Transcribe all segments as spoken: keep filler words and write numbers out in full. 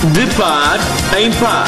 De par em par.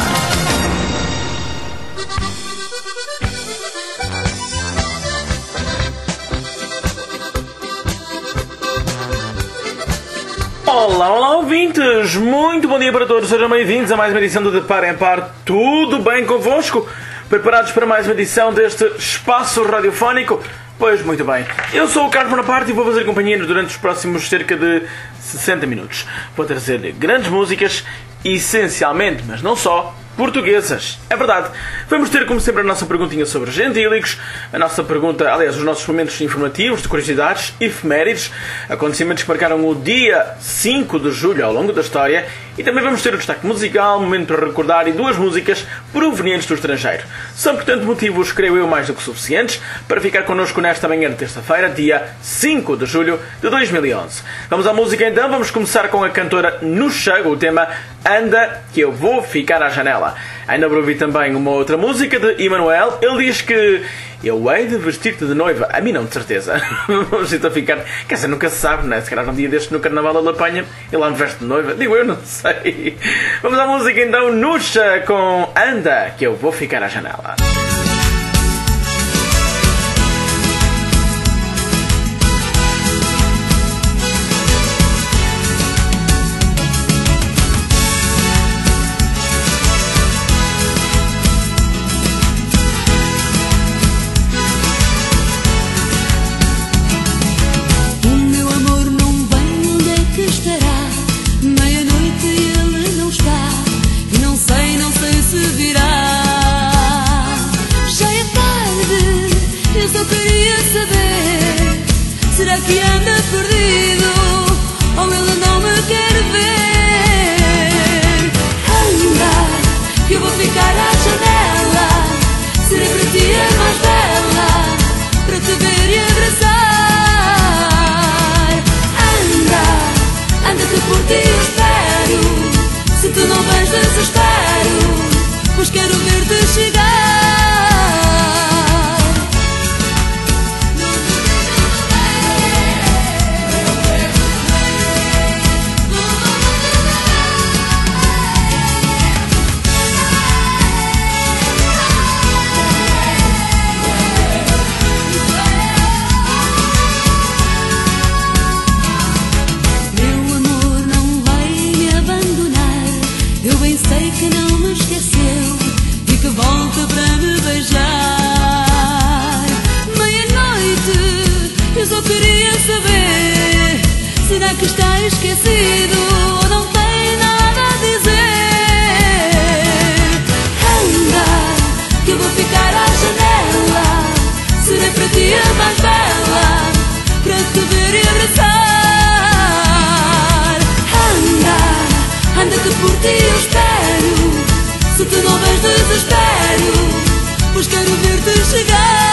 Olá, olá ouvintes! Muito bom dia para todos, sejam bem-vindos a mais uma edição do De Par em Par. Tudo bem convosco? Preparados para mais uma edição deste espaço radiofónico? Pois, muito bem. Eu sou o Carlos Bonaparte e vou fazer companhia durante os próximos cerca de sessenta minutos. Vou trazer grandes músicas, essencialmente, mas não só, portuguesas. É verdade. Vamos ter, como sempre, a nossa perguntinha sobre gentílicos, a nossa pergunta, aliás, os nossos momentos informativos, de curiosidades, efemérides, acontecimentos que marcaram o dia cinco de julho ao longo da história, e também vamos ter o destaque musical, momento para recordar e duas músicas provenientes do estrangeiro. São, portanto, motivos, creio eu, mais do que suficientes para ficar connosco nesta manhã de terça-feira, dia cinco de julho de dois mil e onze. Vamos à música então, vamos começar com a cantora Nuxa, o tema Anda, que eu vou ficar à janela. Ainda vou ouvir também uma outra música de Emanuel. Ele diz que eu hei de vestir-te de noiva. A mim não, de certeza. Vamos então ficar... Quer dizer, nunca se sabe, não é? Se calhar um dia deste no Carnaval ele apanha e lá me veste de noiva. Digo eu, não sei. Vamos à música então, Nuxa com Anda, que eu vou ficar à janela. Que anda perdido, ou ele não me quer ver. Anda, que eu vou ficar à janela. Serei para ti a mais bela, para te ver e abraçar. Anda, anda que por ti eu espero. Se tu não vens, desespero, pois quero ver-te chegar. Será que está esquecido ou não tem nada a dizer? Anda, que eu vou ficar à janela. Serei para ti a mais bela, para te ver e abraçar. Anda, anda que por ti eu espero. Se tu não vens, desespero, pois quero ver-te chegar.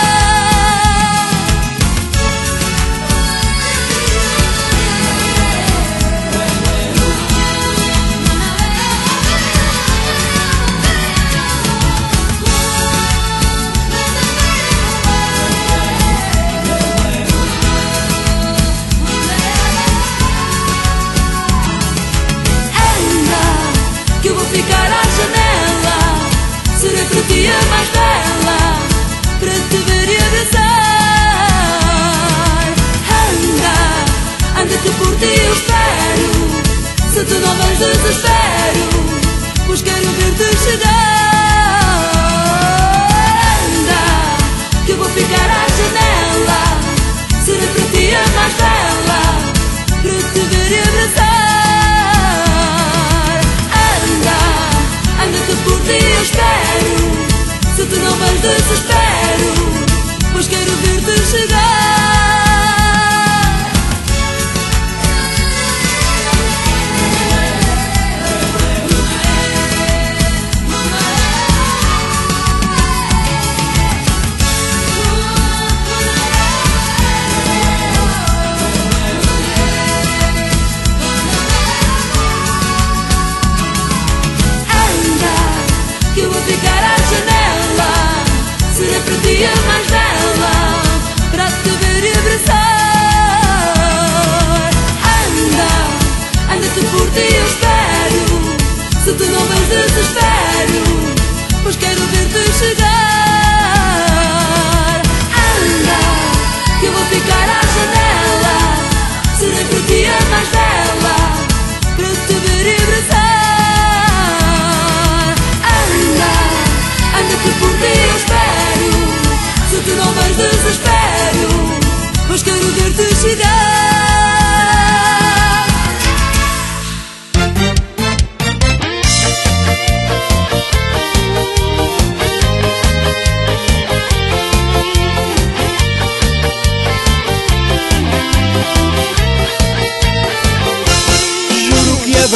Ficar à janela, serei para ti a mais bela, para te ver e abraçar. Anda, anda que por ti eu espero. Se tu não vens, desespero, pois quero ver-te chegar. Anda, que eu vou ficar à janela, serei para ti a mais bela, para te ver e abraçar. Anda que por ti eu espero. Se tu não vens, desespero, pois quero ver-te chegar.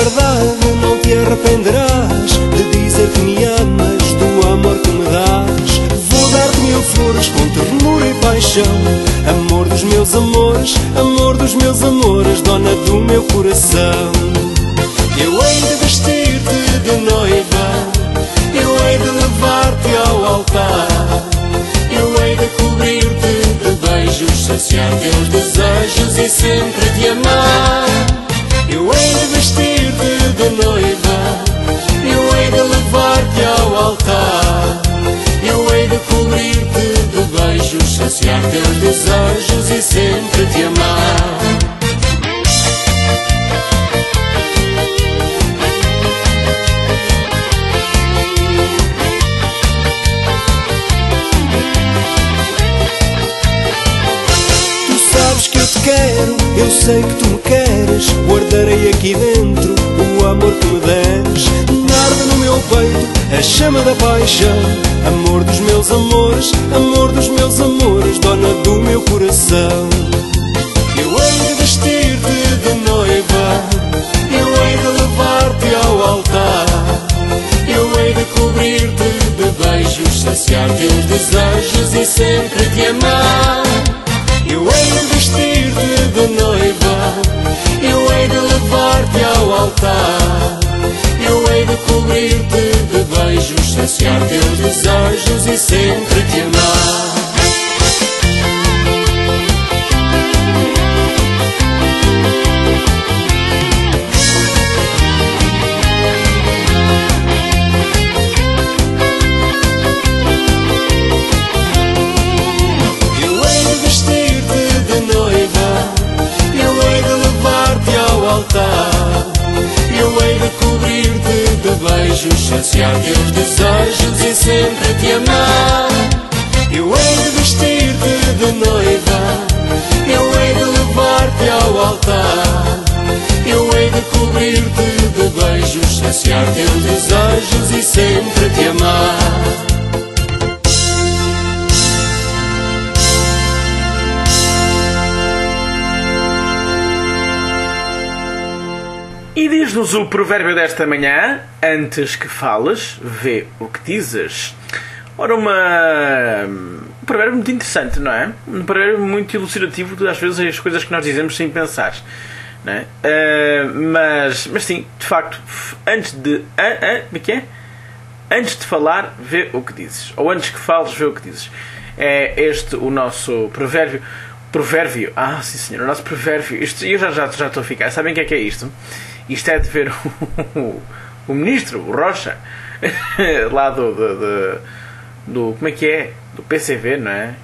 verdade, não te arrependerás de dizer que me amas, do amor que me dás. Vou dar-te mil flores com ternura e paixão, amor dos meus amores, amor dos meus amores, dona do meu coração. Eu hei de vestir-te de noiva, eu hei de levar-te ao altar, eu hei de cobrir-te de beijos, saciar teus desejos e sempre te amar. Eu hei de vestir-te de noiva, eu hei de levar-te ao altar, eu hei de cobrir-te de beijos, saciar teus desejos e sempre te amar. Quero, eu sei que tu me queres, guardarei aqui dentro o amor que me deres. Arde no meu peito a chama da paixão, amor dos meus amores, amor dos meus amores, dona do meu coração. Eu hei de vestir-te de noiva, eu hei de levar-te ao altar, eu hei de cobrir-te de beijos, saciar teus desejos e sempre te amar. Eu hei de vestir-te de noiva, eu hei de levar-te ao altar, eu hei de cobrir-te de beijos, saciar teus desejos e sempre te amar. Eu hei de cobrir-te de beijos, saciar teus desejos e sempre te amar. Eu hei de vestir-te de noiva, eu hei de levar-te ao altar, eu hei de cobrir-te de beijos, saciar teus desejos e sempre te amar. E diz-nos o provérbio desta manhã: antes que fales, vê o que dizes. Ora, uma... um provérbio muito interessante, não é? Um provérbio muito elucidativo de, às vezes, as coisas que nós dizemos sem pensar, não é? Uh, mas, mas sim, de facto, antes de... Uh, uh, como é que é? Antes de falar, vê o que dizes. Ou antes que fales, vê o que dizes. É este o nosso provérbio. Provérbio. Ah, sim senhor, o nosso provérbio. Isto, eu já, já, já estou a ficar. Sabem o que é que é isto? Isto é de ver o, o, o ministro, o Rocha, lá do, do, do, do... Como é que é? Do P C V, não é?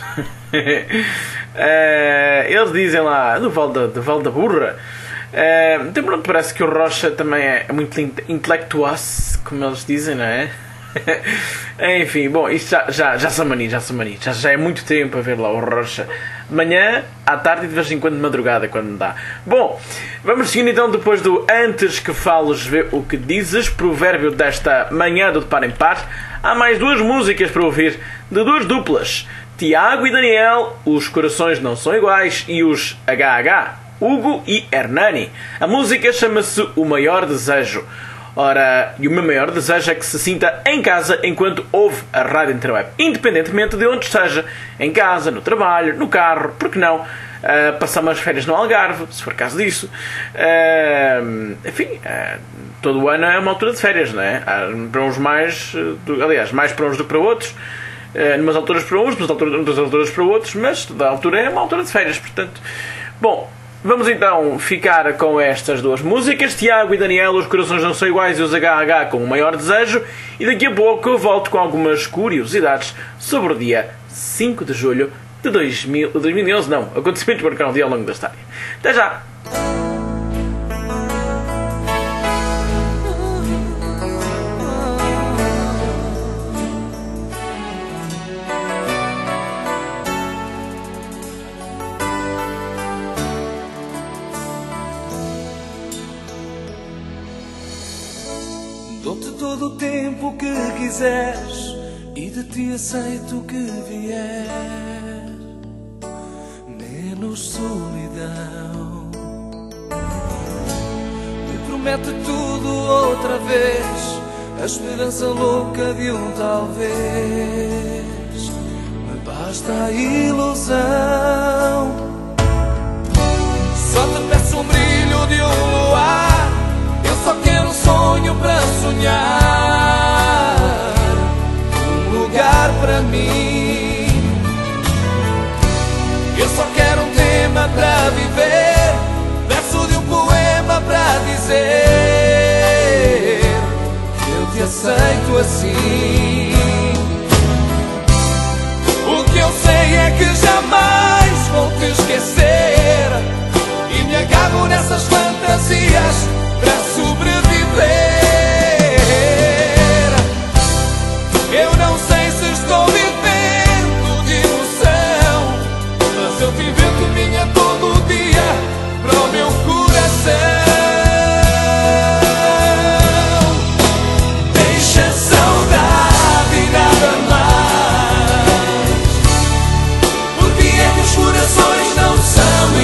uh, eles dizem lá, do Val da, do Val da Burra. Uh, então pronto, parece que o Rocha também é muito intelectuoso, como eles dizem, não é? Enfim, bom, isto já, já, já são manias, já são manias. Já, já é muito tempo a ver lá o Rocha. De manhã, à tarde e de vez em quando de madrugada, quando dá. Bom, vamos seguindo então depois do antes que fales, vê o que dizes, provérbio desta manhã do De Par em Par. Há mais duas músicas para ouvir, de duas duplas. Tiago e Daniel, Os Corações Não São Iguais, e os H H, Hugo e Hernani. A música chama-se O Maior Desejo. Ora, e o meu maior desejo é que se sinta em casa enquanto ouve a Rádio Interweb, independentemente de onde esteja, em casa, no trabalho, no carro, porque não, uh, passar umas férias no Algarve, se for caso disso. Uh, enfim, uh, todo o ano é uma altura de férias, não é? Uh, para uns mais, uh, do, aliás, mais para uns do que para outros, uh, numas alturas para uns, numas alturas, numas alturas para outros, mas toda a altura é uma altura de férias, portanto. Bom, vamos então ficar com estas duas músicas, Tiago e Daniel, Os Corações Não São Iguais, e os H H com O Maior Desejo, e daqui a pouco eu volto com algumas curiosidades sobre o dia cinco de julho de dois mil, dois mil e onze, não, acontecimentos marcaram o dia ao longo da história. Até já! Dou-te todo o tempo que quiseres e de ti aceito o que vier, menos solidão. Te promete tudo outra vez, a esperança louca de um talvez. Me basta a ilusão, só te peço um brilho de um luar. Eu só quero um sonho para sonhar, um lugar para mim. Eu só quero um tema para viver, verso de um poema para dizer que eu te aceito assim. O que eu sei é que jamais vou te esquecer, e me agarro nessas fantasias para sobreviver. Eu não sei se estou vivendo de ilusão, mas eu te invento minha todo dia para o meu coração. Deixa a saudade e nada mais, porque é que os corações não são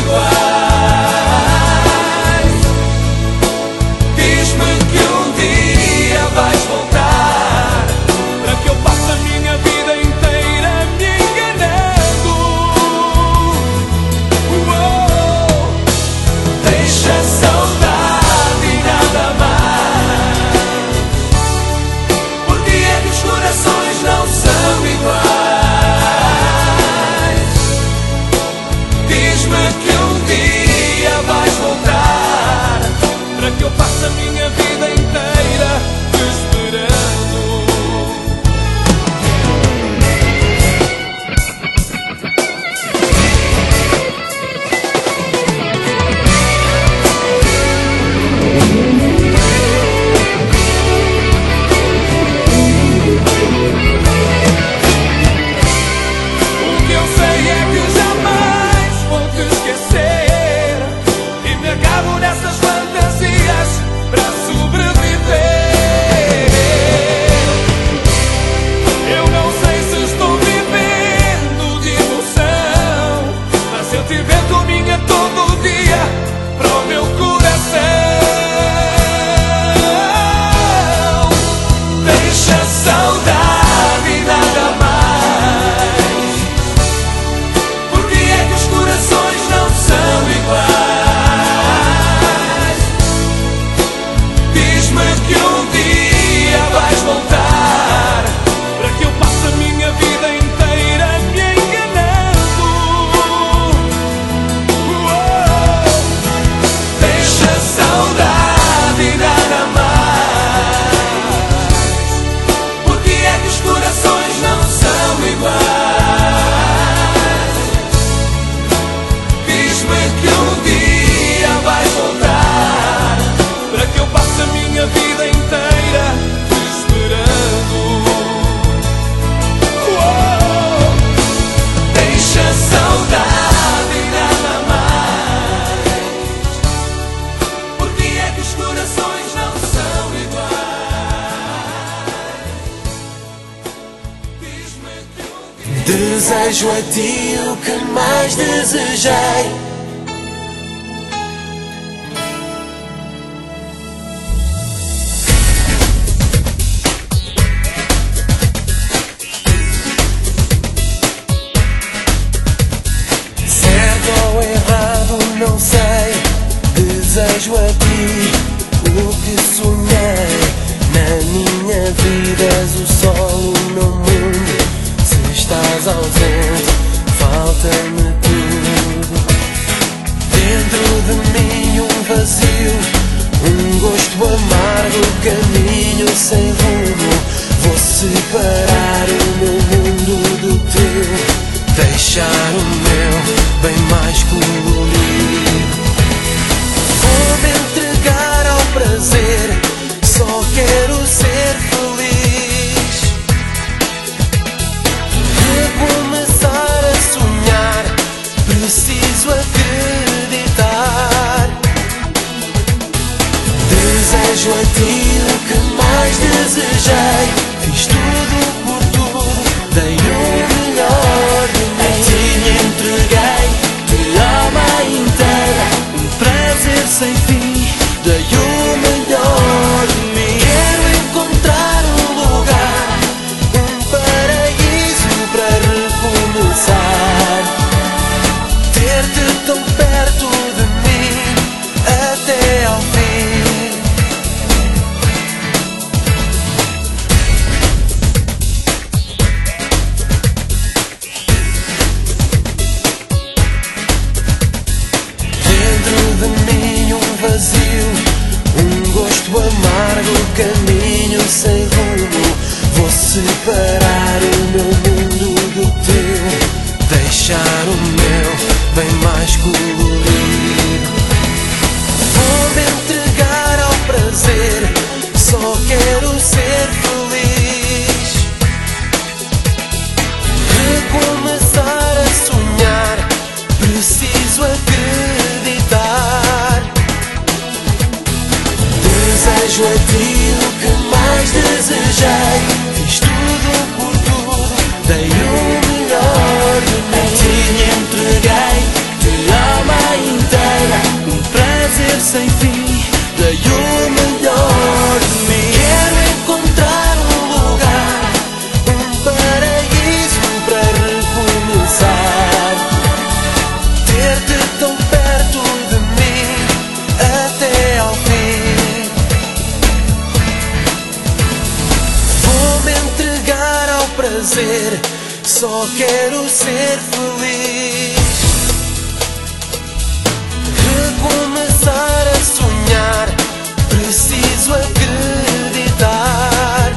iguais. Diz-me que um dia vais voltar, para que eu passe a minha vida inteira me enganando. Uou! Deixa a saudade e nada mais, porque é que os corações não são iguais. Diz-me que um dia vais voltar, para que eu passe a minha vida inteira te esperando. O que eu sei é que jamais vou te esquecer, e me agarro nessas fantasias para sobreviver. Eu não sei se estou vivendo de ilusão, mas eu te invento minha todo dia para o meu coração. Deixa a saudade e nada mais, porque é que os corações não são iguais. Diz-me que um dia vais voltar, para que eu passe a minha vida inteira me enganando. Uou! Deixa a saudade e nada mais, porque é que os corações não são iguais. Diz-me que um dia vais voltar, para que eu passe a minha vida inteira te esperando. Uou! Deixa a saudade e nada mais, porque é que os corações não são iguais. Diz-me que um dia Desejo a ti o que mais desejei. Certo ou errado, não sei. Desejo a ti o que sonhei. Na minha vida és o sol, o meu mundo. Se estás ausente, falta-me tudo. Dentro de mim um vazio, um gosto amargo, caminho sem rumo. Vou separar o meu mundo do teu, deixar o meu bem mais colorido. Vou-me entregar ao prazer, só quero ser feliz. Recomeçar a sonhar, preciso acreditar. Desejo a ti o que mais desejei. Fiz tudo por tudo, dei o melhor de mim. A ti me entreguei, de alma inteira, um prazer sem fim. dei o melhor de mim. Quero encontrar um lugar, um paraíso para recomeçar. Ter-te tão perto de mim até ao fim. Dentro de mim um vazio, um gosto amargo, caminho sem rumo. Vou separar o meu mundo do teu, deixar o meu bem mais colorido. Vou-me entregar ao prazer, só quero ser feliz. Recomeçar a sonhar, preciso acreditar. Desejo a ti o que mais desejei. Fiz tudo por tudo, dei o melhor de mim. Te entreguei de alma inteira, um prazer sem fim. Dei o melhor de mim. Quero encontrar um lugar, um paraíso para recomeçar. Ter-te tão perto de mim até ao fim. Vou-me entregar ao prazer, só quero ser feliz. Recomeçar a sonhar, preciso acreditar.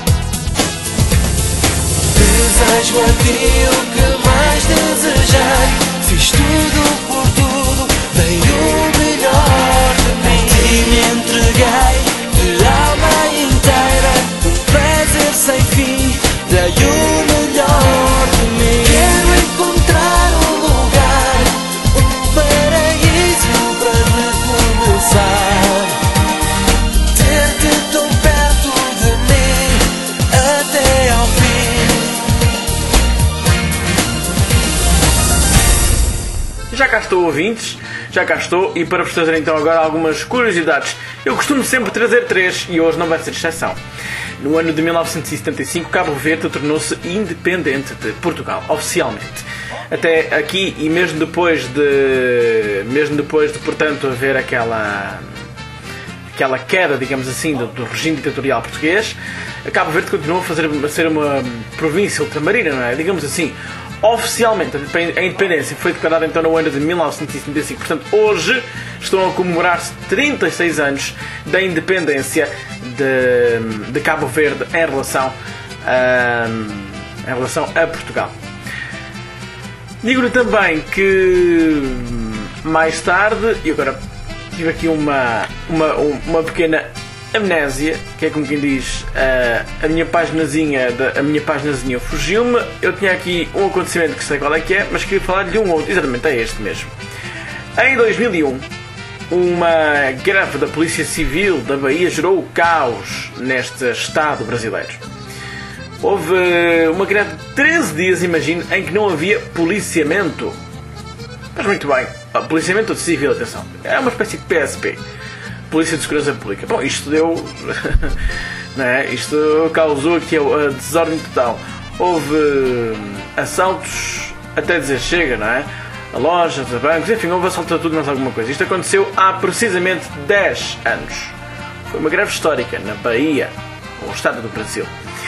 Desejo a ti o que mais desejei. Fiz tudo por tudo, dei o melhor de mim. E me entreguei de alma inteira, um prazer sem fim. Dei o melhor de mim. Quero encontrar um lugar, um paraíso para recomeçar. Ter-te tão perto de mim até ao fim. Já cá estou, ouvintes, já cá estou, e para vos trazer então agora algumas curiosidades. Eu costumo sempre trazer três e hoje não vai ser exceção. No ano de mil novecentos e setenta e cinco, Cabo Verde tornou-se independente de Portugal, oficialmente. Até aqui, e mesmo depois de, mesmo depois de portanto, haver aquela, aquela queda, digamos assim, do, do regime ditatorial português, Cabo Verde continuou a, fazer, a ser uma província ultramarina, não é? Digamos assim. Oficialmente, a independência foi declarada então no ano de mil novecentos e setenta e cinco. Portanto, hoje estão a comemorar-se trinta e seis anos da independência de, de Cabo Verde em relação a, em relação a Portugal. Digo-lhe também que mais tarde, e agora tive aqui uma, uma, uma pequena amnésia, que é como quem diz, a, a minha paginazinha a minha paginazinha fugiu-me. Eu tinha aqui um acontecimento que sei qual é que é, mas queria falar de um outro, exatamente, é este mesmo. Em dois mil e um, uma greve da Polícia Civil da Bahia gerou caos neste estado brasileiro. Houve uma greve de treze dias, imagino, em que não havia policiamento. Mas muito bem, policiamento civil, atenção, é uma espécie de P S P, Polícia de Segurança Pública. Bom, isto deu... não é? Isto causou aqui a desordem total. Houve assaltos, até dizer chega, não é? A lojas, a bancos, enfim, houve assalto a tudo, mais alguma coisa. Isto aconteceu há precisamente dez anos. Foi uma greve histórica na Bahia, o estado do Brasil.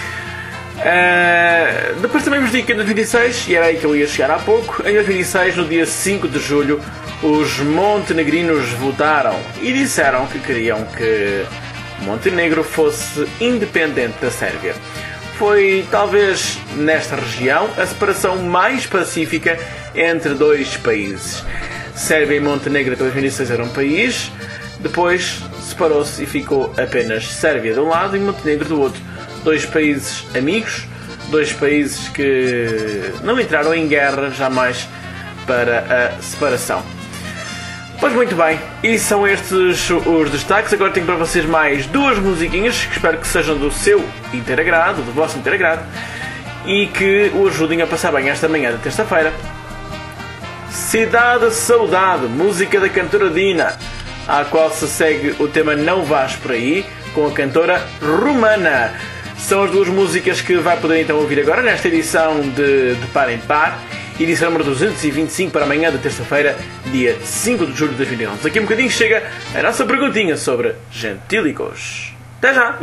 Uh, depois também vos digo que em dois mil e seis, e era aí que eu ia chegar há pouco, em dois mil e seis, no dia cinco de julho, os montenegrinos votaram e disseram que queriam que Montenegro fosse independente da Sérvia. Foi, talvez, nesta região, a separação mais pacífica entre dois países. Sérvia e Montenegro, em dois mil e seis, eram um país, depois separou-se e ficou apenas Sérvia de um lado e Montenegro do outro. Dois países amigos, dois países que não entraram em guerra jamais para a separação. Pois muito bem, e são estes os destaques. Agora tenho para vocês mais duas musiquinhas que espero que sejam do seu inteiro agrado, do vosso inteiro agrado, e que o ajudem a passar bem esta manhã de terça-feira. Cidade Saudade, música da cantora Dina. à qual se segue o tema Não Vás Por Aí, com a cantora Romana. São as duas músicas que vai poder então ouvir agora nesta edição de, de Par em Par, edição número duzentos e vinte e cinco para amanhã de terça-feira, dia cinco de julho de dois mil e onze. Daqui a um bocadinho chega a nossa perguntinha sobre gentílicos. Até já!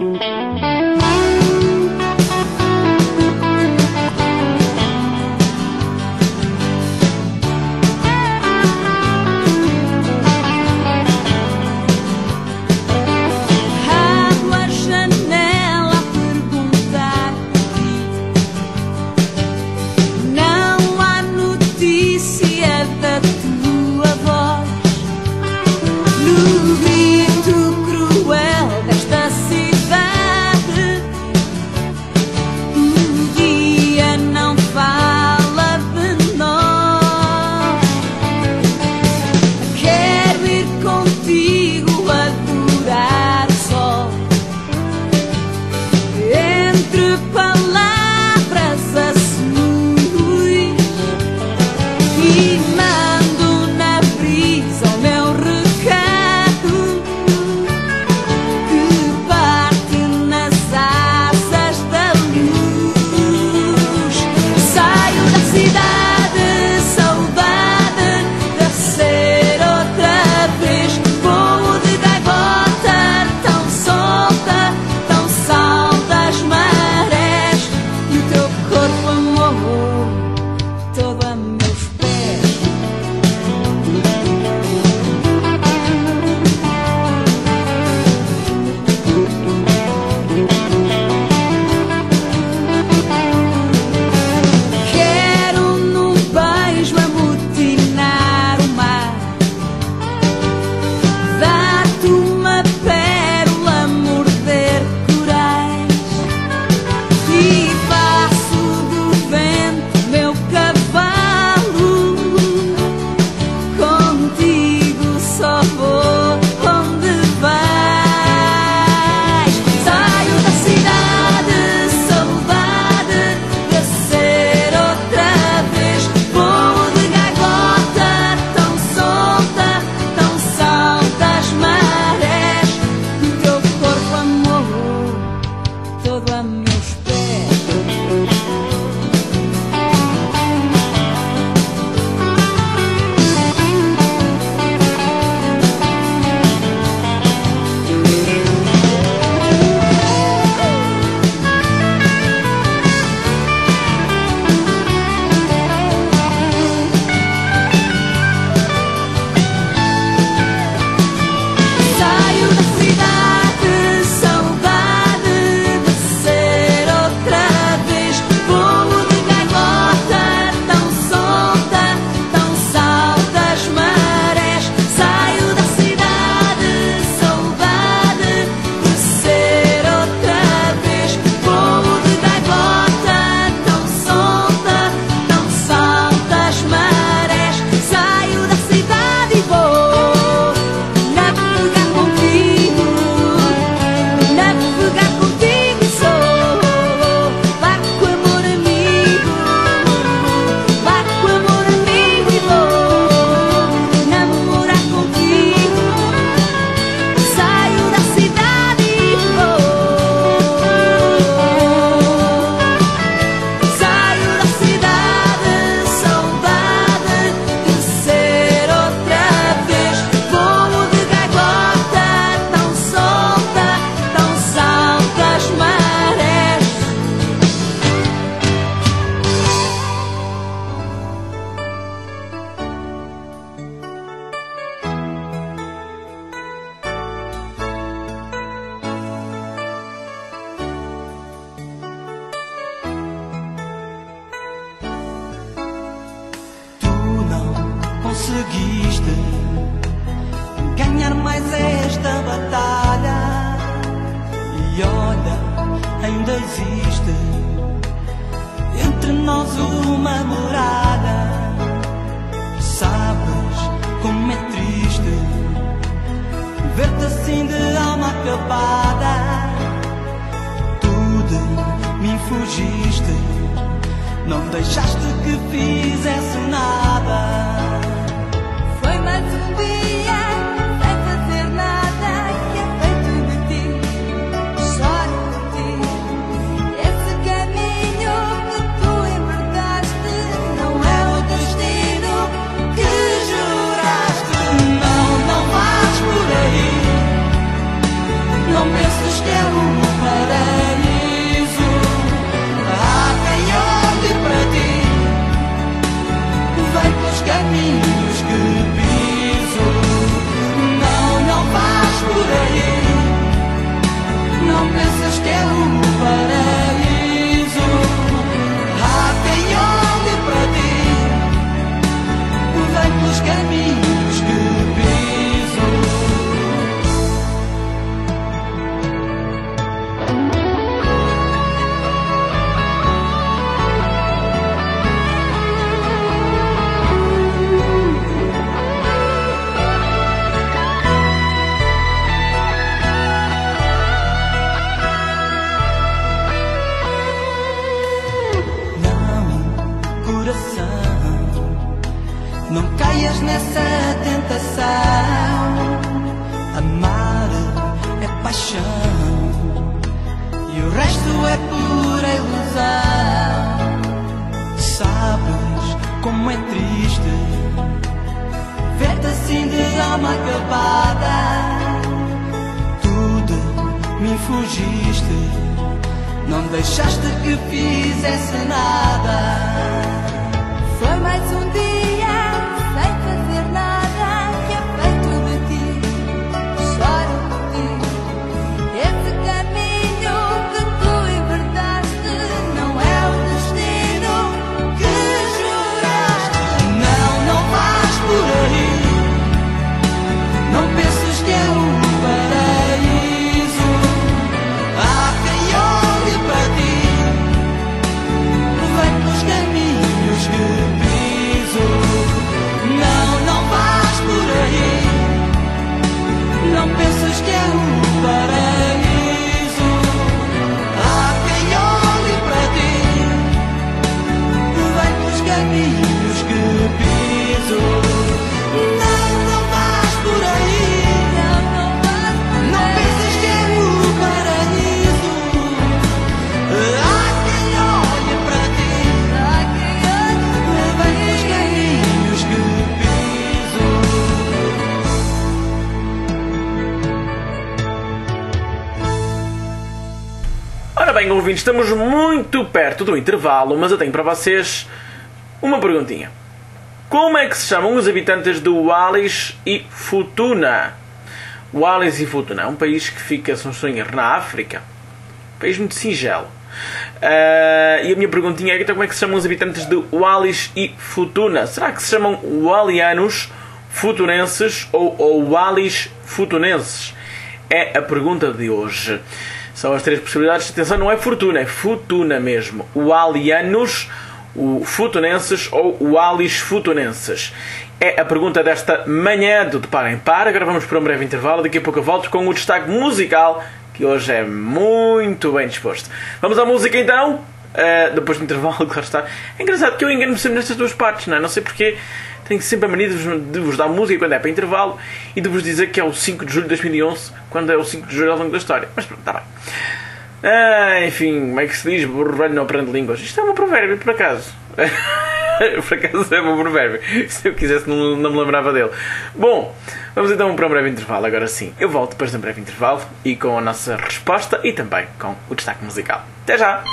conseguiste ganhar mais esta batalha. E olha, ainda existe entre nós uma muralha. Sabes como é triste ver-te assim de alma acabada. Tu de mim fugiste, não deixaste que fizesse nada. Foi mais um dia sem fugiste, não deixaste que fizesse nada. Foi mais um dia sem fazer nada que é feito de ti. Choro por ti. Esse caminho que tu enverdaste não é o destino que juraste. Não, não vais por aí, não penses que é um paraíso. Há quem olhe para ti, vem pelos caminhos que piso. Não, não vais por aí, não penses que é um paraíso. Há quem olhe para ti, vem pelos caminhos que piso. Não, não vais por aí, Não, não vais por não aí. penses que é um paraíso. Há quem olhe para ti, Há quem olhe vem para pelos ti. caminhos que piso. Ora bem, ouvintes, estamos muito perto do intervalo, mas eu tenho para vocês uma perguntinha. Como é que se chamam os habitantes do Wallis e Futuna? Wallis e Futuna é um país que fica, se não estou em erro, na África. Um país muito singelo. Ah, e a minha perguntinha é então, como é que se chamam os habitantes de Wallis e Futuna? Será que se chamam Wallianos, Futunenses ou, ou Wallis Futunenses? É a pergunta de hoje. São as três possibilidades. Atenção, não é Fortuna, é Futuna mesmo. Wallianos, o Futunenses ou Wallis Futunenses. É a pergunta desta manhã do De Par em Par. Agora vamos para um breve intervalo. Daqui a pouco eu volto com o destaque musical, que hoje é muito bem disposto. Vamos à música então. Uh, depois do intervalo, claro está. É engraçado que eu engano-me sempre nestas duas partes, não é? Não sei porquê. Tenho sempre a mania de vos, de vos dar música quando é para intervalo e de vos dizer que é o cinco de julho de dois mil e onze, quando é o cinco de julho ao longo da história. Mas pronto, está bem. Ah, enfim, como é que se diz? Burro velho não aprende línguas. Isto é um provérbio, por acaso. Por acaso é um provérbio. Se eu quisesse, não, não me lembrava dele. Bom, vamos então para um breve intervalo. Agora sim, eu volto depois de um breve intervalo e com a nossa resposta e também com o destaque musical. Até já!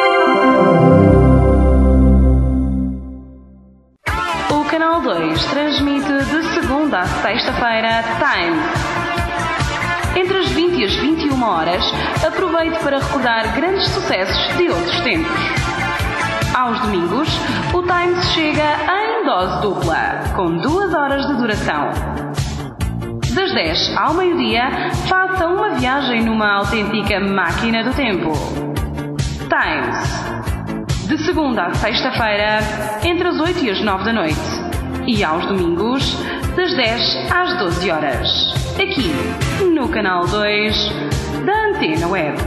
O Canal dois transmite de segunda à sexta-feira Time. Entre as vinte e as vinte e uma horas, aproveite para recordar grandes sucessos de outros tempos. Aos domingos, o Time chega em dose dupla, com duas horas de duração. Das dez ao meio-dia, faça uma viagem numa autêntica máquina do tempo. Times. De segunda à sexta-feira, entre as oito e as nove da noite. E aos domingos, das dez às doze horas. Aqui, no Canal dois da Antena Web.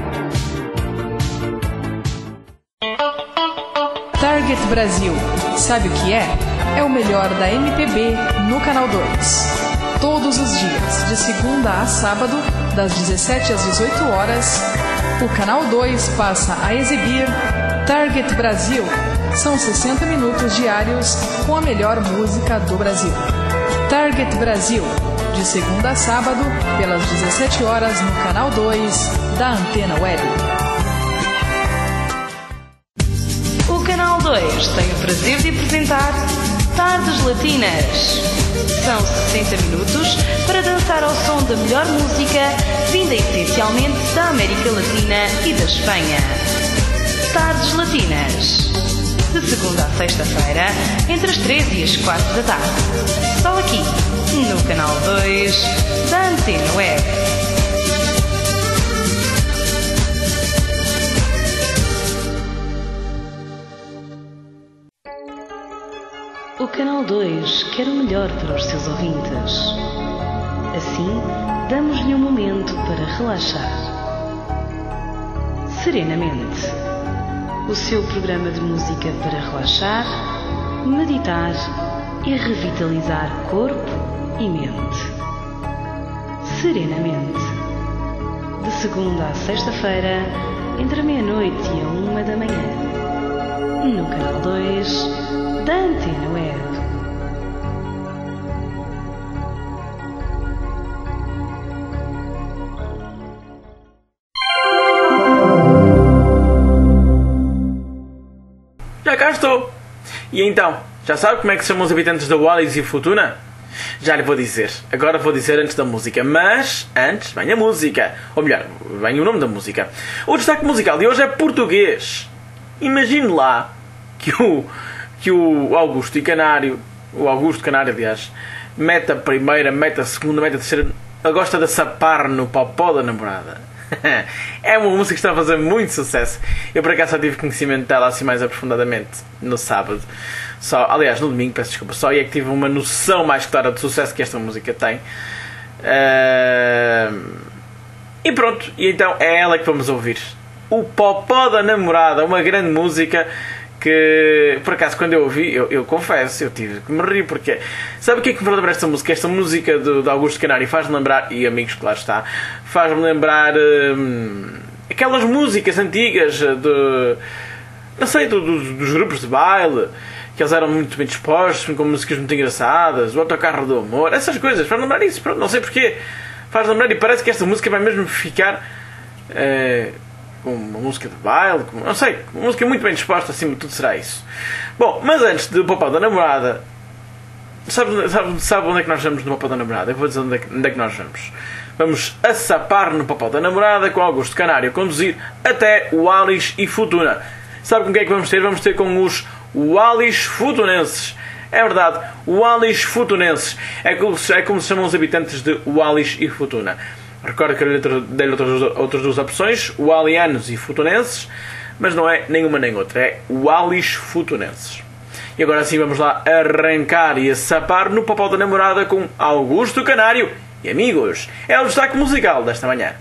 Target Brasil. Sabe o que é? É o melhor da M P B no Canal dois. Todos os dias, de segunda a sábado, das dezessete às dezoito horas, o Canal dois passa a exibir Target Brasil. São sessenta minutos diários com a melhor música do Brasil. Target Brasil, de segunda a sábado, pelas dezessete horas no Canal dois da Antena Web. O Canal dois tem o prazer de apresentar Tardes Latinas. São sessenta minutos para dançar ao som da melhor música vinda essencialmente da América Latina e da Espanha. Tardes Latinas. De segunda a sexta-feira, entre as três e as quatro da tarde. Só aqui, no Canal dois da Antena Web. O Canal dois quer o melhor para os seus ouvintes. Assim, damos-lhe um momento para relaxar. Serenamente. O seu programa de música para relaxar, meditar e revitalizar corpo e mente. Serenamente. De segunda à sexta-feira, entre a meia-noite e a uma da manhã. No Canal dois da Antena Web. cá estou. E então, já sabe como é que se chamam os habitantes da Wallis e Futuna? Já lhe vou dizer. Agora vou dizer antes da música. Mas, antes, vem a música. Ou melhor, vem o nome da música. O destaque musical de hoje é português. Imagine lá que o, que o Augusto e Canário, o Augusto Canário, aliás, mete a primeira, mete a segunda, mete a terceira, ele gosta de sapar no popó da namorada. É uma música que está a fazer muito sucesso. Eu por acaso só tive conhecimento dela assim mais aprofundadamente no sábado. Só, aliás, no domingo, peço desculpa. Só aí é que tive uma noção mais clara do sucesso que esta música tem. Uh... E pronto, e então é ela que vamos ouvir. O Popó da Namorada, uma grande música que, por acaso, quando eu ouvi, eu, eu confesso, eu tive que me rir, porque sabe o que é que me lembra esta música? Esta música do, do Augusto Canário faz-me lembrar, e amigos, claro está, faz-me lembrar hum, aquelas músicas antigas de, não sei, do, do, dos grupos de baile, que eles eram muito bem dispostos, com músicas muito engraçadas, o Autocarro do Amor, essas coisas, faz-me lembrar isso, pronto, não sei porquê, faz-me lembrar, e parece que esta música vai mesmo ficar... Uh, com uma música de baile, com, não sei, uma música muito bem disposta, acima de tudo será isso. Bom, mas antes do Popó da Namorada, sabe, sabe, sabe onde é que nós vamos no Popó da Namorada? Eu vou dizer onde é, que, onde é que nós vamos. Vamos a sapar no Popó da Namorada com Augusto Canário, conduzir até Wallis e Futuna. Sabe com quem é que vamos ter? Vamos ter com os Wallis Futunenses. É verdade, Wallis Futunenses. É como, é como se chamam os habitantes de Wallis e Futuna. Recordo que eu dei-lhe outras, outras duas opções, Wallianos e Futunenses, mas não é nenhuma nem outra, é Wallis Futunenses. E agora sim vamos lá arrancar e a sapar no Popó da Namorada com Augusto Canário. E amigos, é o destaque musical desta manhã.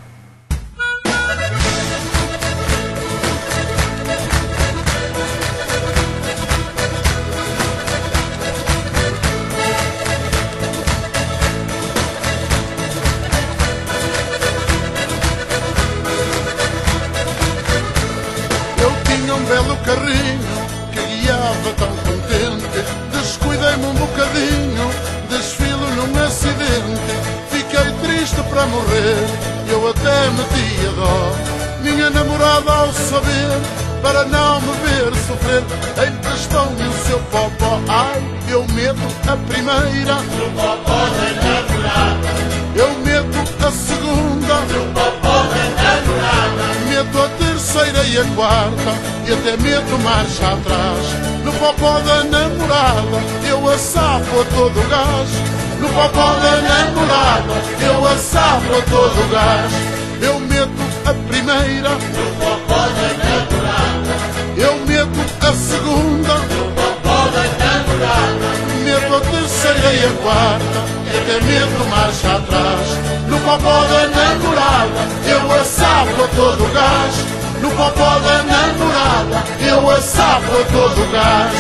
Carrinho que guiava tão contente, descuidei-me um bocadinho, desfilo num acidente, fiquei triste para morrer, eu até meti a dó. Minha namorada ao saber, para não me ver sofrer, emprestou-me o seu popó, ai, eu meto a primeira, no popó da namorada, eu meto a segunda, no popó da namorada, meto a terceira e a quarta, e até meto marcha atrás. No popó da namorada eu assapo a todo o gás. No popó da namorada eu assapo a todo o gás. Eu meto a primeira, no popó da namorada, eu meto a segunda, no popó da namorada, meto a terceira e a quarta, e até meto marcha atrás. No popó da namorada eu assapo a todo o gás. No popó da namorada eu assapo a todo o gás.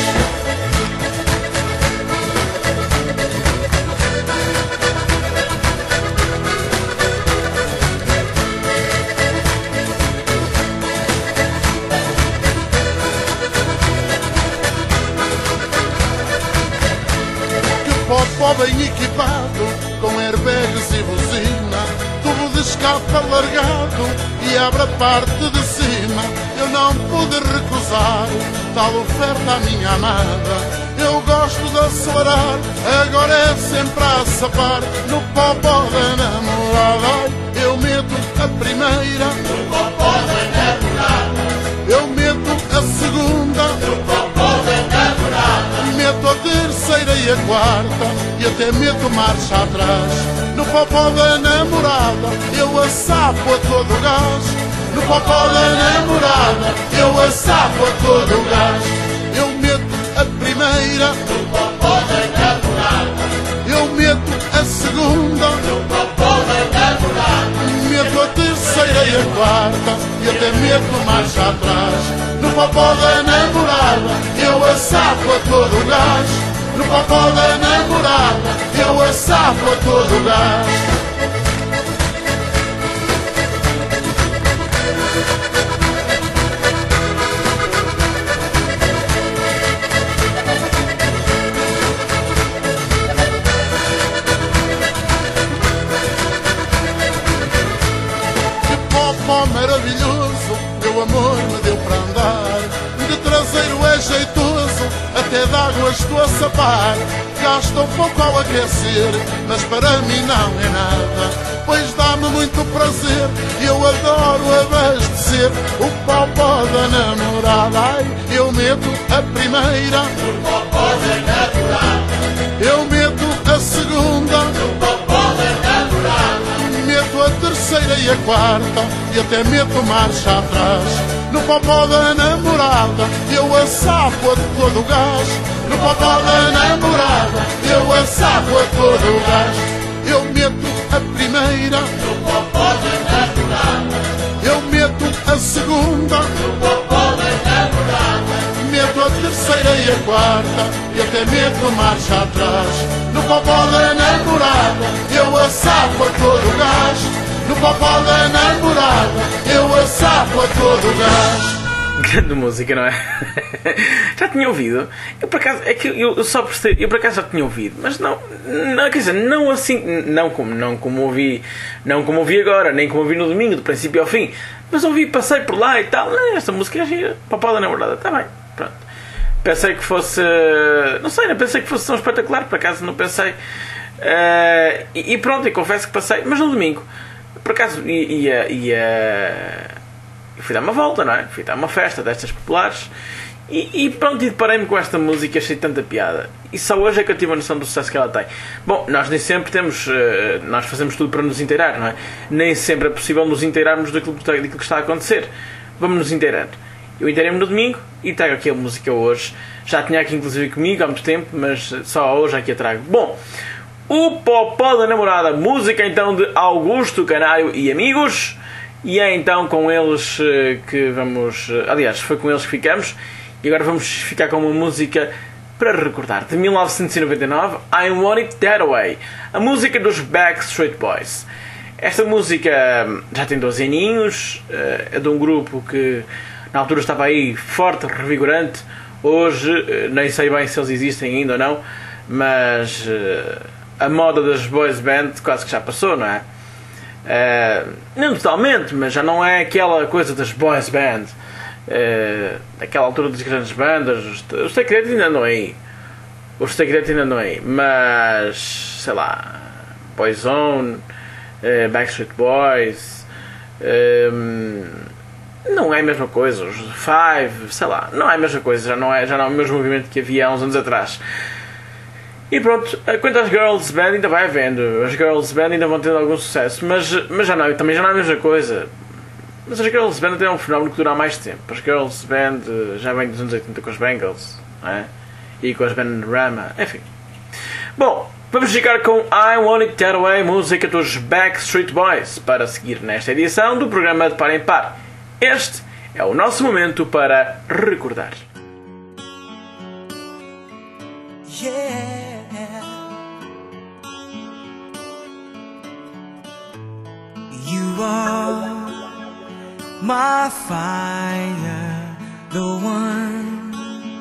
Que popó bem equipado, com airbags e buzina, tubo de escape alargado e abre a parte de cima. Eu não pude recusar tal oferta à minha amada. Eu gosto de acelerar, agora é sempre a sapar. No popó da namorada eu meto a primeira, no popó da namorada eu meto a segunda, no popó da namorada meto a terceira e a quarta, e até meto marcha atrás. No popó da namorada eu assapo a todo o gás. No popó da namorada eu assapo a todo o gás. Eu meto a primeira, no popó da namorada, eu meto a segunda, no popó da namorada, meto a terceira e a quarta, e até meto marcha atrás. No popó da namorada eu assapo a todo o gás. No popó da namorada eu assapo a todo o gás. Maravilhoso, meu amor me deu para andar, de traseiro é jeitoso, é de água estou a sapar. Gasta um pouco ao aquecer, mas para mim não é nada, pois dá-me muito prazer. Eu adoro abastecer o popó da namorada. Ai, eu meto a primeira no popó da namorada, eu meto a segunda no popó da namorada, meto a terceira e a quarta e até meto marcha atrás. No popó da namorada eu a sapo a todo o gás. No popó da namorada eu a sapo a todo o gás. Eu meto a primeira no popó da namorada, eu meto a segunda no popó da namorada, meto a terceira e a quarta e até meto marcha atrás. No popó da namorada eu a sapo a todo o gás. No popó da namorada eu a sapo a todo o gás. Grande música, não é? Já tinha ouvido. Eu por acaso, é que eu, eu só percebi, eu por acaso já tinha ouvido, mas não, não, quer dizer, não assim, não como, não como ouvi, não como ouvi agora, nem como ouvi no domingo, do princípio ao fim, mas ouvi, passei por lá e tal. Esta música é gira, Popó da namorada, está bem, pronto. Pensei que fosse, não sei, não pensei que fosse tão espetacular, por acaso não pensei. Uh, e, e pronto, e confesso que passei, mas no domingo, por acaso ia, ia, fui dar uma volta, não é? Fui dar uma festa destas populares e, e pronto, e deparei-me com esta música, achei tanta piada. E só hoje é que eu tive a noção do sucesso que ela tem. Bom, nós nem sempre temos, nós fazemos tudo para nos inteirar, não é? Nem sempre é possível nos inteirarmos daquilo que está, daquilo que está a acontecer. Vamos nos inteirando. Eu inteirei-me no domingo e trago aqui a música hoje. Já tinha aqui inclusive comigo há muito tempo, mas só hoje aqui a trago. Bom, o Popó da Namorada, música então de Augusto Canário e amigos. E é então com eles que vamos... Aliás, foi com eles que ficamos. E agora vamos ficar com uma música para recordar. De mil novecentos e noventa e nove, I Want It That Way. A música dos Backstreet Boys. Esta música já tem doze aninhos. É de um grupo que na altura estava aí forte, revigorante. Hoje nem sei bem se eles existem ainda ou não. Mas a moda das boys band quase que já passou, não é? Uh, não totalmente, mas já não é aquela coisa das boys band, uh, daquela altura das grandes bandas. Os Secretos ainda não é aí, os Secretos ainda não é aí, mas sei lá, Boyzone, uh, Backstreet Boys, uh, não é a mesma coisa. Os Five, sei lá, não é a mesma coisa, já não é, já não é o mesmo movimento que havia há uns anos atrás. E pronto, quanto às Girls Band, ainda vai havendo. As Girls Band ainda vão tendo algum sucesso, mas, mas já não, também já não é a mesma coisa. Mas as Girls Band é um fenómeno que dura há mais tempo. As Girls Band já vem dos anos oitenta com os Bangles, não é? E com as Bananarama, enfim. Bom, vamos ficar com I Want It That Way, música dos Backstreet Boys, para seguir nesta edição do programa de Par em Par. Este é o nosso momento para recordar. Yeah. You are my fire, the one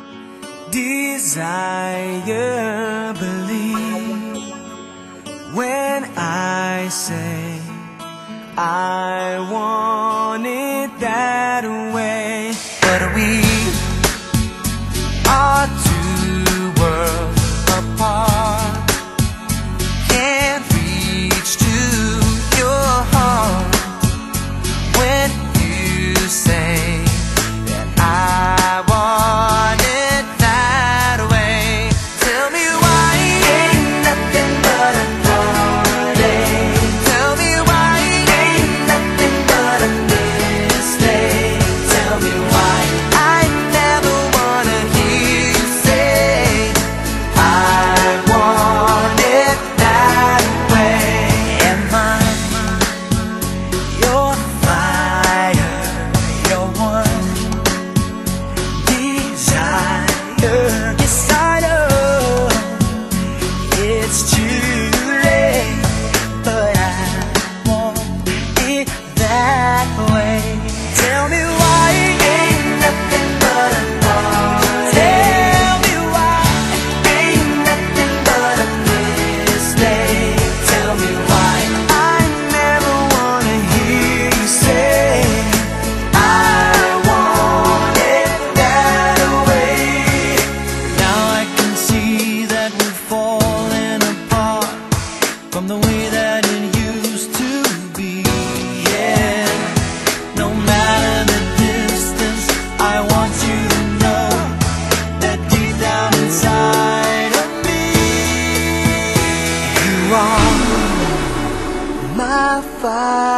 desire. Believe when I say I want it that way. But we are two worlds apart, can't reach to your heart when you say that I want it that way. Tell me why ain't nothing but a heartache. Tell me why ain't nothing but a mistake.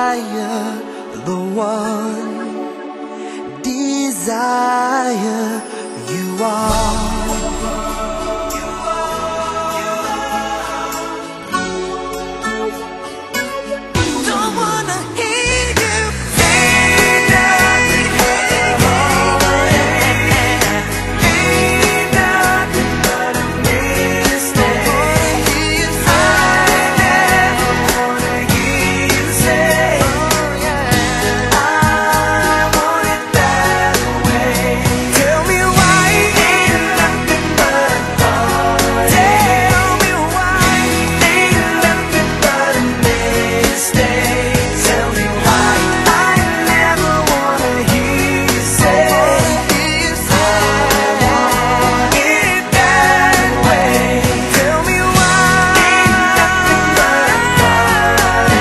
desire, the one desire you are. Don't wanna hear you say nothing but ain't nothing but a mistake. I never wanna hear you say I want it that way. Tell me why ain't nothing but a heart. Tell me why ain't nothing but a mistake. Tell me why I never wanna hear you say I want it that way. Tell me why ain't nothing but a heart.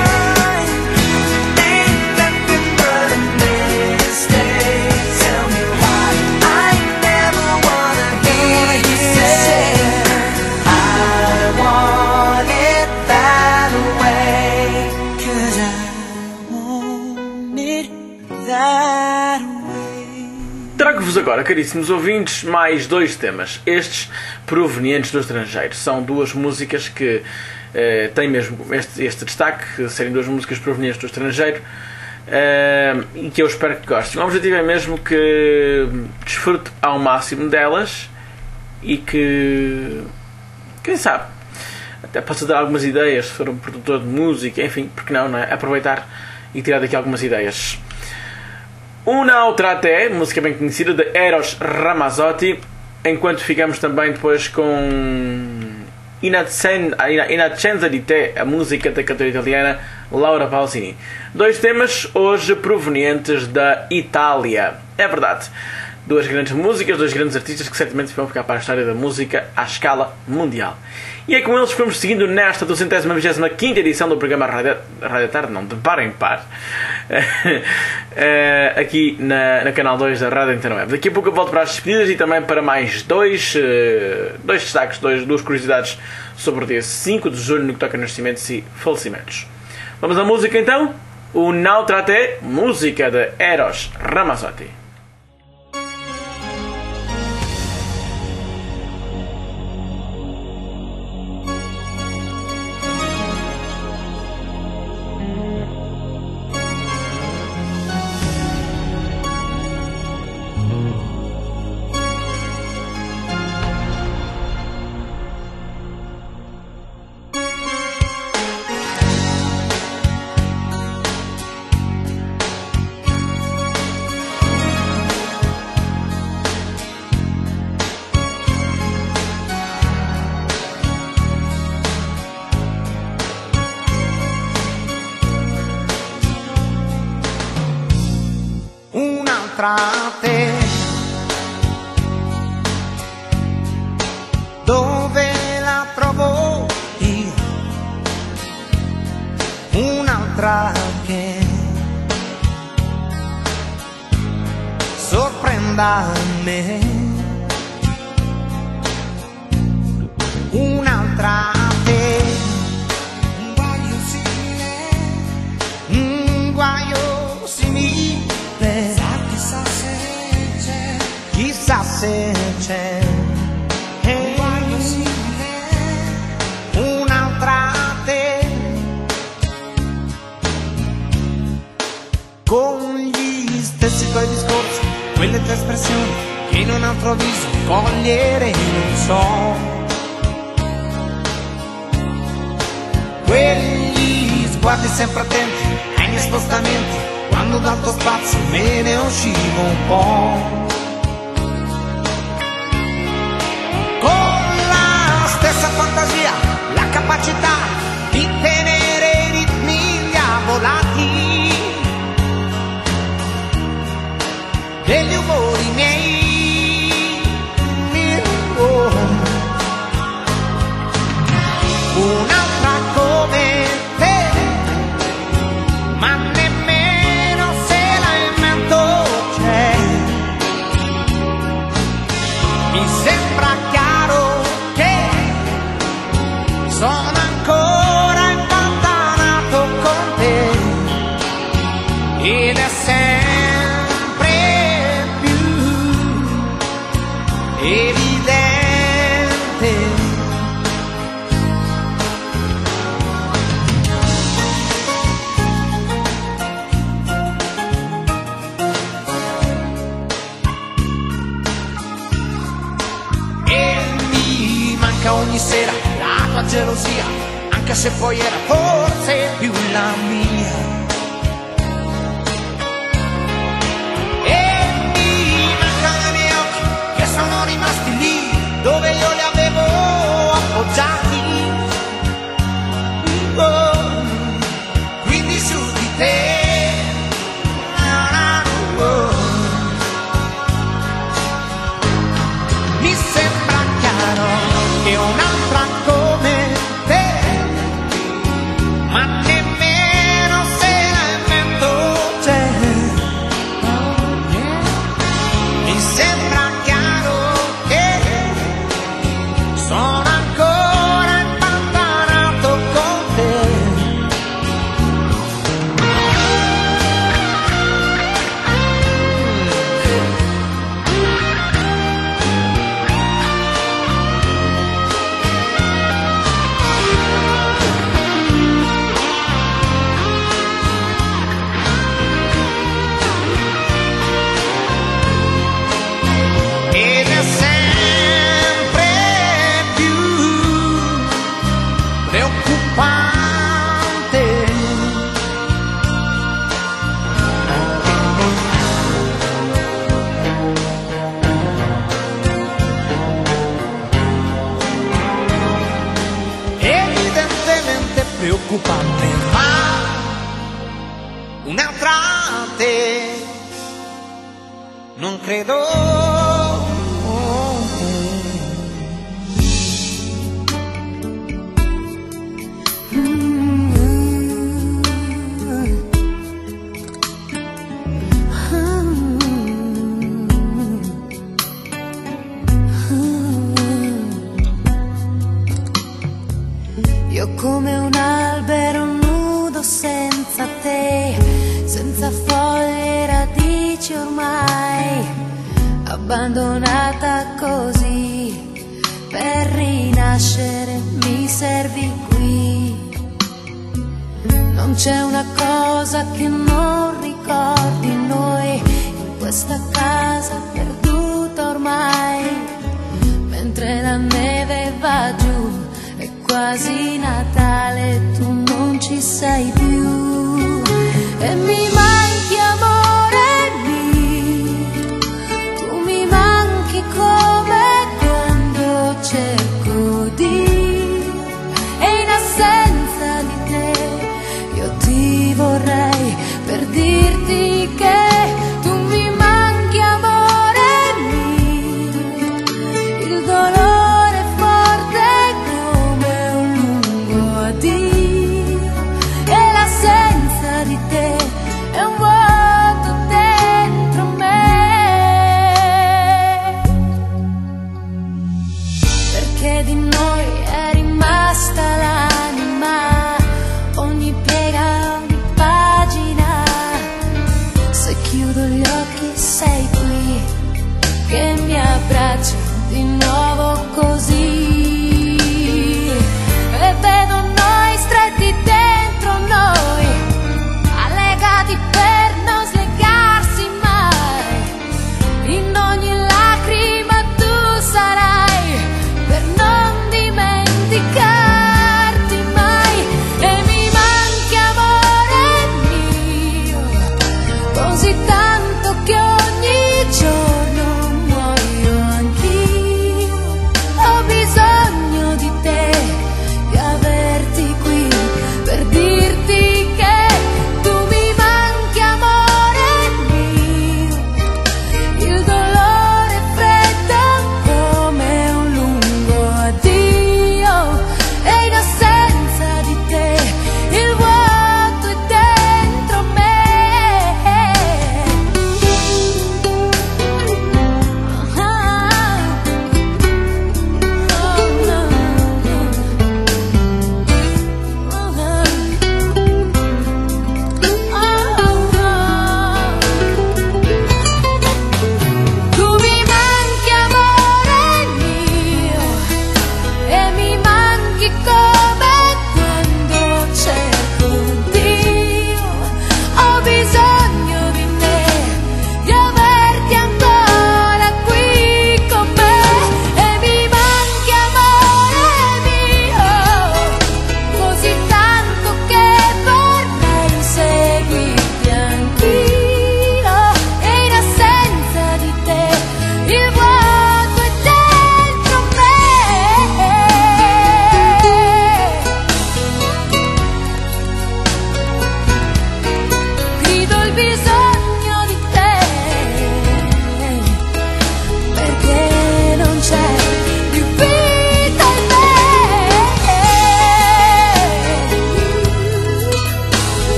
Ain't nothing but a mistake. Tell me why I never wanna hear you say I want it that way. 'Cause I want it that way. Trago-vos agora, caríssimos ouvintes, mais dois temas. Estes provenientes do estrangeiro. São duas músicas que eh, têm mesmo este, este destaque, serem duas músicas provenientes do estrangeiro, eh, e que eu espero que gostem. O objetivo é mesmo que desfrute ao máximo delas e que, quem sabe, até possa dar algumas ideias, se for um produtor de música, enfim, porque não, não é? Aproveitar e tirar daqui algumas ideias. Una Outra Até, música bem conhecida, de Eros Ramazzotti, enquanto ficamos também depois com Innocenza di Te, a música da cantora italiana Laura Pausini. Dois temas hoje provenientes da Itália. É verdade. Duas grandes músicas, dois grandes artistas que certamente vão ficar para a história da música à escala mundial. E é com eles que vamos seguindo nesta duzentésima vigésima quinta edição do programa Rádio, Rádio Tarde, não, de Par em Par, aqui na, na canal dois da Rádio Interweb. Daqui a pouco eu volto para as despedidas e também para mais dois, dois destaques, dois, duas curiosidades sobre o dia cinco de julho no que toca a nascimentos e falecimentos. Vamos à música então? Una Outra Até, música de Eros Ramazzotti. Un'altra te, dove la trovo io? Un'altra che sorprenda me. Un'altra te, un guaio simile, un guaio simile. Chissà se c'è, chissà se c'è un guaio simile, un'altra te, con gli stessi tuoi discorsi, quelle tue espressioni che in un altro viso cogliere non so. Quegli sguardi sempre attenti ai miei spostamenti, quando dal tuo spazio me ne uscivo un po'. Con la stessa fantasia, la capacità di tenere i ritmi diavolati degli umori miei. Oh. Un'altra come te, ma nemmeno se la invento c'è. Mi sembra chiaro che sono ancora gelosia, anche se poi era forse più la mia. E mi mancano i miei occhi che sono rimasti lì dove io li avevo appoggiati. Oh, quindi su di te. Oh. Mi sembra chiaro che un'altra come te, ma nemmeno se la invento c'è. Mi sembra chiaro che sono ancora impantanato con te. Ed è sempre più preoccupante. Evidentemente preoccupante, ma un'altra te non credo. Io come un albero nudo senza te, senza foglie e radici ormai, abbandonata così, per rinascere mi servi qui. Non c'è una cosa che non ricordi noi, in questa casa perduta ormai, mentre la neve va giù. È quasi Natale, tu non ci sei più. E mi manchi amore mio, tu mi manchi come quando cerco di. E in assenza di te io ti vorrei per dirti che tu mi manchi amore mio. Il dolore forte come un lungo addio e l'assenza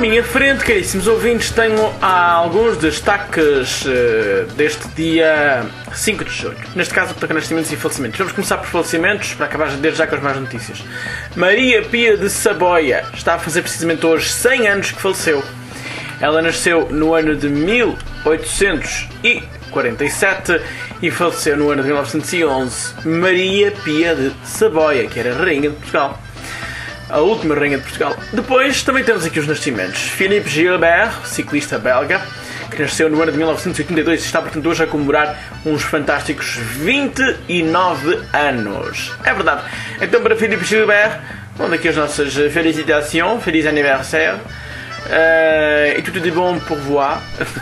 minha frente, caríssimos ouvintes, tenho alguns destaques uh, deste dia cinco de julho. Neste caso, toca nascimentos e falecimentos. Vamos começar por falecimentos, para acabar desde já com as más notícias. Maria Pia de Saboia está a fazer precisamente hoje cem anos que faleceu. Ela nasceu no ano de mil oitocentos e quarenta e sete e faleceu no ano de mil novecentos e onze. Maria Pia de Saboia, que era rainha de Portugal. A última rainha de Portugal. Depois também temos aqui os nascimentos. Philippe Gilbert, ciclista belga, que nasceu no ano de mil novecentos e oitenta e dois e está, portanto, hoje a comemorar uns fantásticos vinte e nove anos. É verdade. Então, para Philippe Gilbert, vão daqui as nossas felicitações. Feliz aniversário. Uh, e tudo de bom por voar.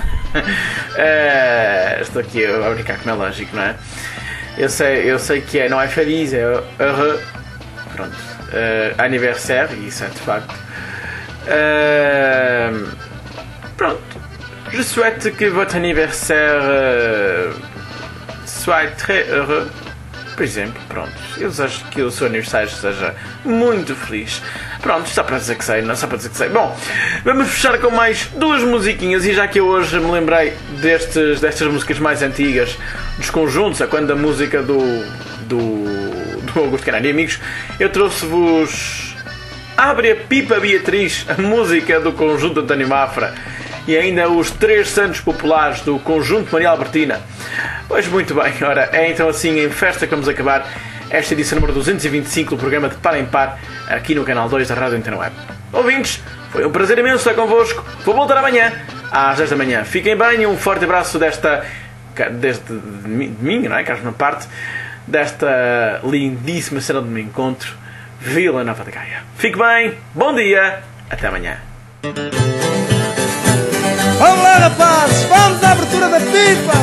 uh, estou aqui a brincar, como é lógico, não é? Eu sei, eu sei que é, não é feliz, é heureux. Pronto. Uh, aniversário, isso é de facto. Uh, pronto. Je souhaite que votre anniversaire uh, soit très heureux. Por exemplo, pronto. Eu desejo que o seu aniversário seja muito feliz. Pronto, só para dizer que sei, não só para dizer que sei. Bom, vamos fechar com mais duas musiquinhas. E já que eu hoje me lembrei destes, destas músicas mais antigas, dos conjuntos, a quando a música do, do, do Augusto Canari e Amigos, eu trouxe-vos Abre a Pipa Beatriz, a música do conjunto António Mafra, e ainda os Três Santos Populares do conjunto Maria Albertina. Pois muito bem, ora, é então assim em festa que vamos acabar esta edição número duzentos e vinte e cinco do programa de Par em Par, aqui no canal dois da Rádio Antena Web. Ouvintes, foi um prazer imenso estar convosco. Vou voltar amanhã, às dez da manhã. Fiquem bem e um forte abraço desta... Desde de mim, não é? Carlos, na parte desta lindíssima cena de me encontro, Vila Nova de Gaia. Fique bem, bom dia, até amanhã. Vamos lá, rapazes, vamos à abertura da pipa.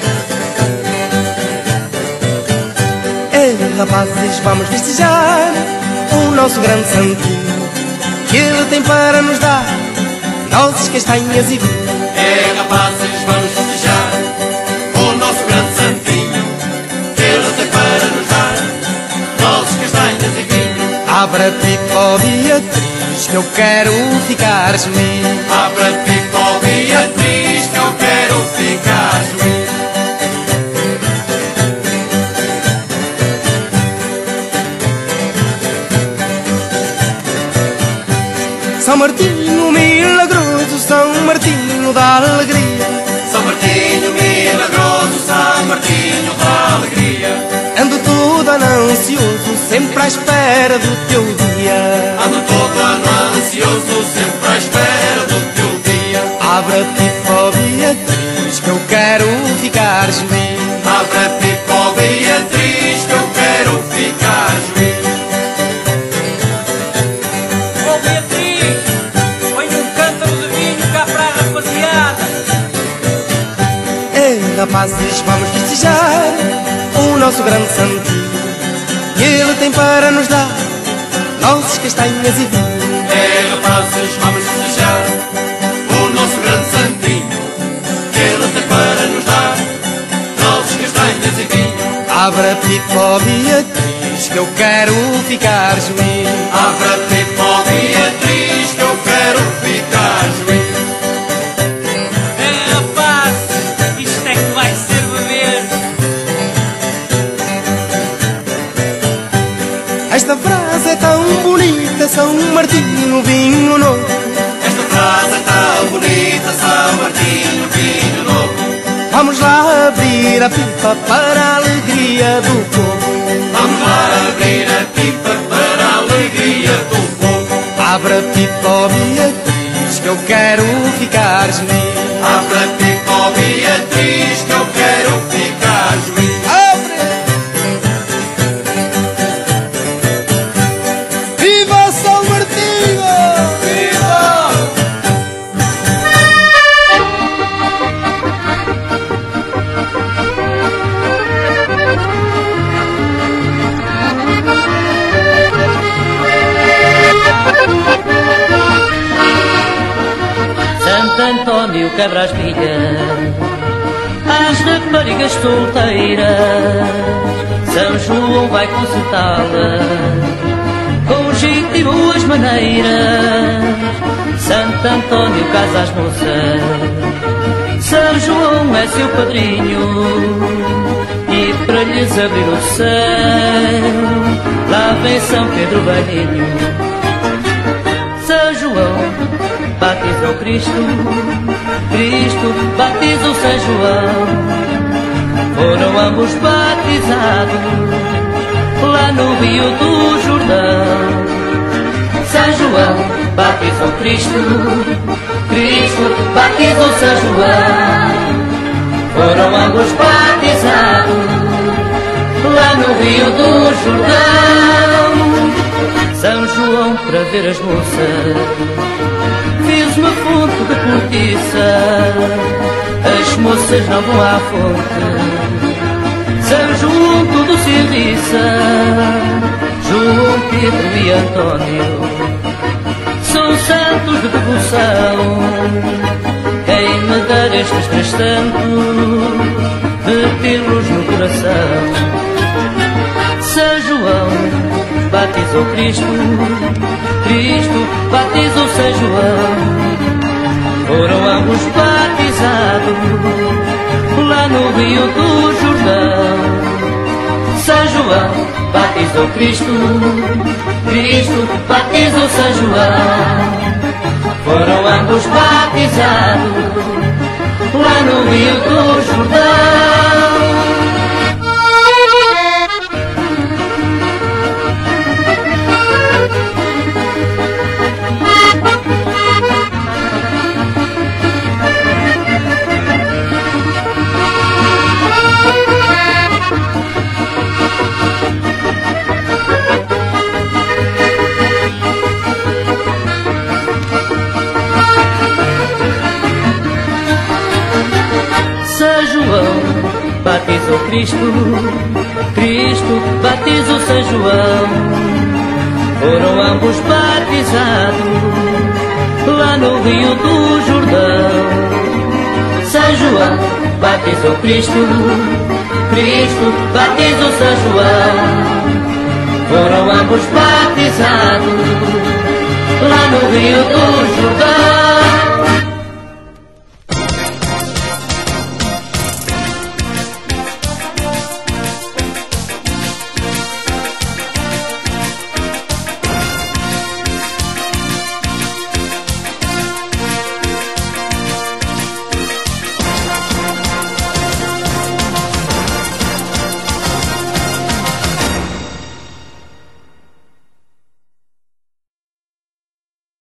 Ei, rapazes, vamos festejar o nosso grande santinho, que ele tem para nos dar nozes, castanhas e vinho. Ei, rapazes, vamos festejar o nosso grande santinho, que ele tem para nos dar nozes, castanhas e vinho. Abra pipa, ó Beatriz, que eu quero ficar juiz. Abra pipa, ó Beatriz, que eu quero ficar juiz. São Martinho milagroso, São Martinho da alegria. São Martinho milagroso, São Martinho da alegria. Ando todo ano ansioso, sempre à espera do teu dia. Ando todo ano ansioso, sempre à espera do teu dia. Abra pipa, ó Beatriz, que eu quero ficar juiz. Abra pipa, ó Beatriz, que eu quero ficar juiz. Ó Beatriz, põe um cântaro de vinho cá para a rapaziada. Ei, rapazes, vamos festejar o nosso grande santinho, que ele tem para nos dar nozes, castanhas e vinho. É, rapazes, vamos festejar o nosso grande santinho, que ele tem para nos dar nozes, castanhas e vinho. Abra pipa, ó Beatriz, que eu quero ficar juiz. Abra pipa, ó Beatriz, que eu quero ficar juiz. É, rapaz, isto é que vai ser beber. Esta frase é tão bonita, São Martinho, vinho novo. Esta frase é tão bonita, São Martinho, vinho novo. Vamos lá abrir a pipa para a alegria do povo. Vamos lá abrir a pipa para a alegria do povo. Abra pipa, ó Beatriz, que eu quero ficar juiz. Abra pipa, ó Beatriz, que eu quero ficar juiz. Viva São Martinho! Viva! Santo António quebra as pilhas às raparigas solteiras. São João vai consultá-las com jeito e boas maneiras. Santo Antônio casa as moças, São João é seu padrinho, e para lhes abrir o céu, lá vem São Pedro Velhinho. São João batizou Cristo, Cristo batizou São João. Foram ambos batizados lá no Rio do Jordão. São João batizou Cristo, Cristo batizou São João. Foram ambos batizados lá no Rio do Jordão. São João para ver as moças fiz uma fonte de cortiça. As moças não vão à fonte, São João tudo se erriça. João, Pedro e Antônio são santos de devoção. Quem me dar estes três santos de tê-los no coração. São João batizou Cristo, Cristo batizou São João. Foram ambos batizados lá no Rio do Jordão. São João batizou Cristo, Cristo batizou São João. Foram ambos batizados lá no Rio do Jordão. Batizou Cristo, Cristo batizou São João. Foram ambos batizados lá no Rio do Jordão. São João batizou Cristo, Cristo batizou São João. Foram ambos batizados lá no Rio do Jordão.